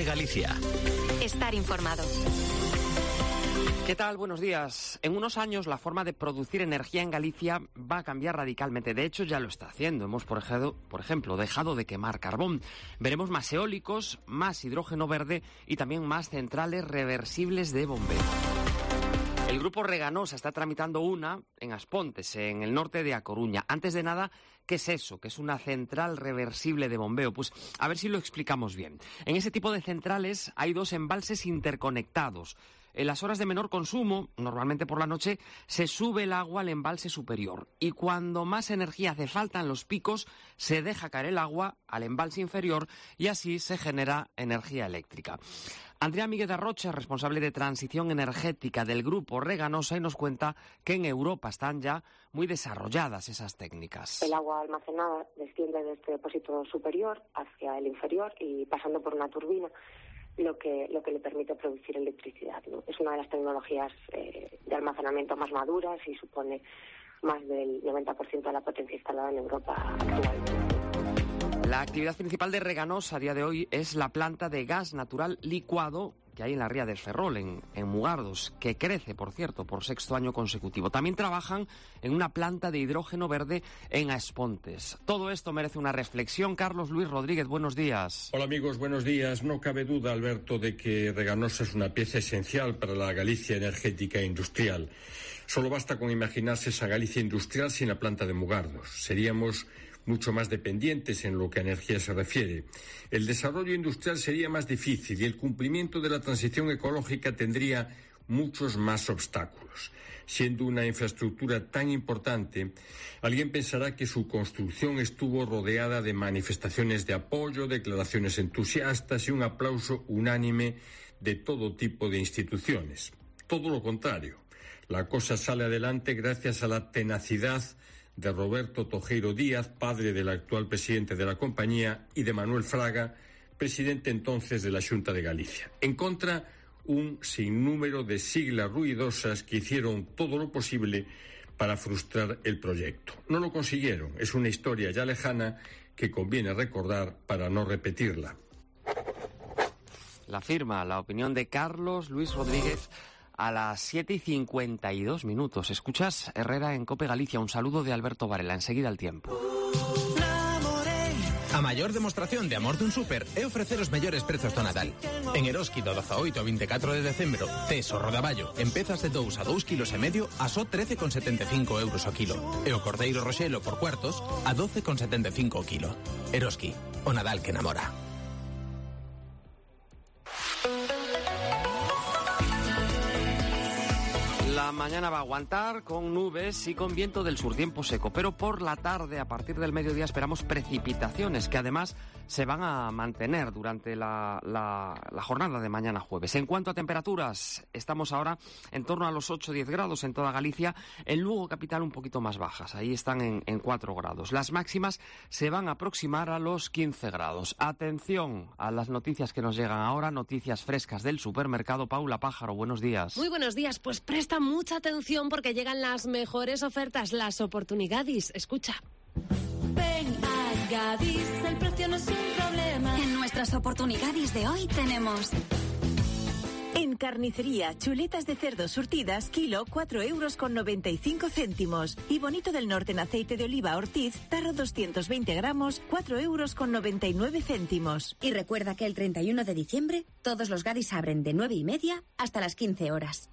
Galicia. Estar informado. ¿Qué tal? Buenos días. En unos años la forma de producir energía en Galicia va a cambiar radicalmente. De hecho, ya lo está haciendo. Hemos, por ejemplo, dejado de quemar carbón. Veremos más eólicos, más hidrógeno verde y también más centrales reversibles de bombeo. El grupo Reganosa está tramitando una en Aspontes, en el norte de A Coruña. Antes de nada, ¿qué es eso? ¿Qué es una central reversible de bombeo? Pues a ver si lo explicamos bien. En ese tipo de centrales hay dos embalses interconectados. En las horas de menor consumo, normalmente por la noche, se sube el agua al embalse superior. Y cuando más energía hace falta en los picos, se deja caer el agua al embalse inferior y así se genera energía eléctrica. Andrea Míguez de Rocha, responsable de transición energética del grupo Reganosa, y nos cuenta que en Europa están ya muy desarrolladas esas técnicas. El agua almacenada desciende de este depósito superior hacia el inferior y pasando por una turbina, lo que le permite producir electricidad, ¿no? Es una de las tecnologías de almacenamiento más maduras y supone más del 90% de la potencia instalada en Europa actualmente. La actividad principal de Reganosa a día de hoy es la planta de gas natural licuado que hay en la ría del Ferrol, en Mugardos, que crece, por cierto, por sexto año consecutivo. También trabajan en una planta de hidrógeno verde en Aspontes. Todo esto merece una reflexión. Carlos Luis Rodríguez, buenos días. Hola amigos, buenos días. No cabe duda, Alberto, de que Reganosa es una pieza esencial para la Galicia energética e industrial. Solo basta con imaginarse esa Galicia industrial sin la planta de Mugardos. Seríamos mucho más dependientes en lo que a energía se refiere. El desarrollo industrial sería más difícil y el cumplimiento de la transición ecológica tendría muchos más obstáculos. Siendo una infraestructura tan importante, alguien pensará que su construcción estuvo rodeada de manifestaciones de apoyo, declaraciones entusiastas y un aplauso unánime de todo tipo de instituciones. Todo lo contrario. La cosa sale adelante gracias a la tenacidad de Roberto Tojeiro Díaz, padre del actual presidente de la compañía, y de Manuel Fraga, presidente entonces de la Xunta de Galicia. En contra, un sinnúmero de siglas ruidosas que hicieron todo lo posible para frustrar el proyecto. No lo consiguieron. Es una historia ya lejana que conviene recordar para no repetirla. La firma, la opinión de Carlos Luis Rodríguez. A las 7:52. Escuchas Herrera en COPE Galicia. Un saludo de Alberto Varela. Enseguida el tiempo. A maior demostración de amor dun súper é ofrecer os mellores prezos do Nadal. En Eroski do 18 ao 24 de decembro, tes o rodaballo en pezas de 2 a 2,5 kilos a só 13,75 euros o kilo. E o cordeiro roxelo por cuartos a 12,75 o kilo. Eroski, o Nadal que enamora. La mañana va a aguantar con nubes y con viento del sur, tiempo seco, pero por la tarde, a partir del mediodía, esperamos precipitaciones que además se van a mantener durante la jornada de mañana jueves. En cuanto a temperaturas, estamos ahora en torno a los 8 o 10 grados en toda Galicia, en Lugo capital un poquito más bajas, ahí están en 4 grados. Las máximas se van a aproximar a los 15 grados. Atención a las noticias que nos llegan ahora, noticias frescas del supermercado. Paula Pájaro, buenos días. Muy buenos días, pues presta mucha atención porque llegan las mejores ofertas, las oportunidades. Escucha. Ven a Gadis, el precio no es un problema. En nuestras oportunidades de hoy tenemos... En carnicería, chuletas de cerdo surtidas, kilo 4,95 €. Y bonito del norte en aceite de oliva Ortiz, tarro 220 gramos, 4,99 €. Y recuerda que el 31 de diciembre todos los Gadis abren de 9:30 hasta las 15 horas.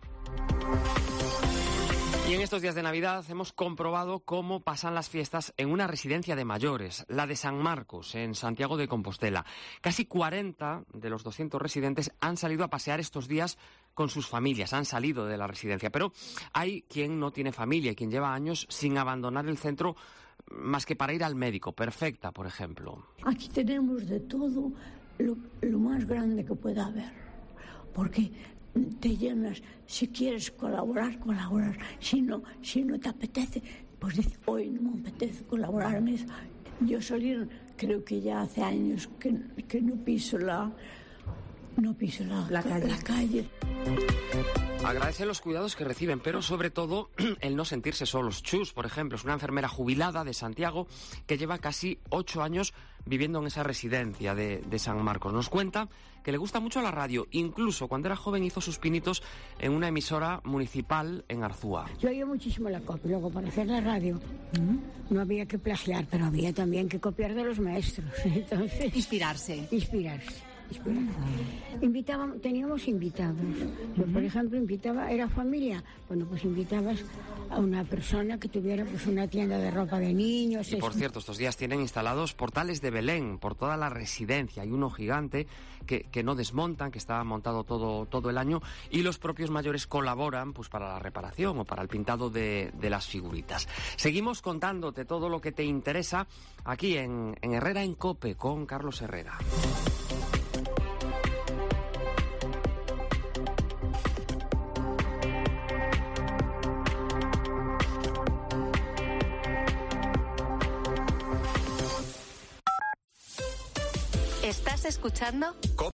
Y en estos días de Navidad hemos comprobado cómo pasan las fiestas en una residencia de mayores, la de San Marcos, en Santiago de Compostela. Casi 40 de los 200 residentes han salido a pasear estos días con sus familias, han salido de la residencia. Pero hay quien no tiene familia y quien lleva años sin abandonar el centro más que para ir al médico. Perfecta, por ejemplo. Aquí tenemos de todo lo más grande que pueda haber, porque te llenas. Si quieres colaborar, si no te apetece, pues dices, hoy no me apetece colaborar en eso. Yo creo que ya hace años que no piso no piso la calle. Agradecen los cuidados que reciben, pero sobre todo el no sentirse solos. Chus, por ejemplo, es una enfermera jubilada de Santiago que lleva casi 8 años viviendo en esa residencia de San Marcos. Nos cuenta que le gusta mucho la radio. Incluso cuando era joven hizo sus pinitos en una emisora municipal en Arzúa. Yo oía muchísimo la copia. Luego, para hacer la radio, no había que plagiar, pero había también que copiar de los maestros. Entonces, Inspirarse. Teníamos invitados. Yo, por ejemplo, era familia. Bueno, pues invitabas a una persona que tuviera pues una tienda de ropa de niños. Y por cierto, estos días tienen instalados portales de Belén por toda la residencia. Hay uno gigante que no desmontan, que está montado todo el año, y los propios mayores colaboran pues para la reparación o para el pintado de las figuritas. Seguimos contándote todo lo que te interesa aquí en Herrera en COPE con Carlos Herrera. ¿Estás escuchando?